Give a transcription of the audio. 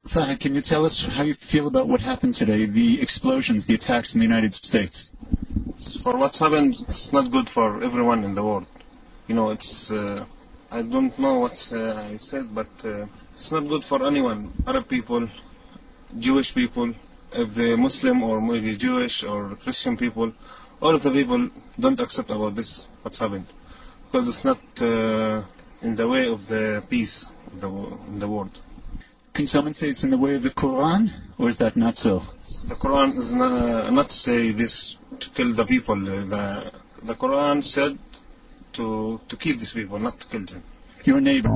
Fahad, can you tell us how you feel about what happened today, the explosions, the attacks in the United States? For what's happened, it's not good for everyone in the world. It's, I don't know what I said, but it's not good for anyone. Arab people, Jewish people, if they're Muslim or maybe Jewish or Christian people, all of the people don't accept about this, what's happened. Because it's not in the way of the peace in the world. Can someone say it's in the way of the Quran, or is that not so? The Quran is not say this to kill the people. The Quran said to keep these people, not to kill them. Your neighbor.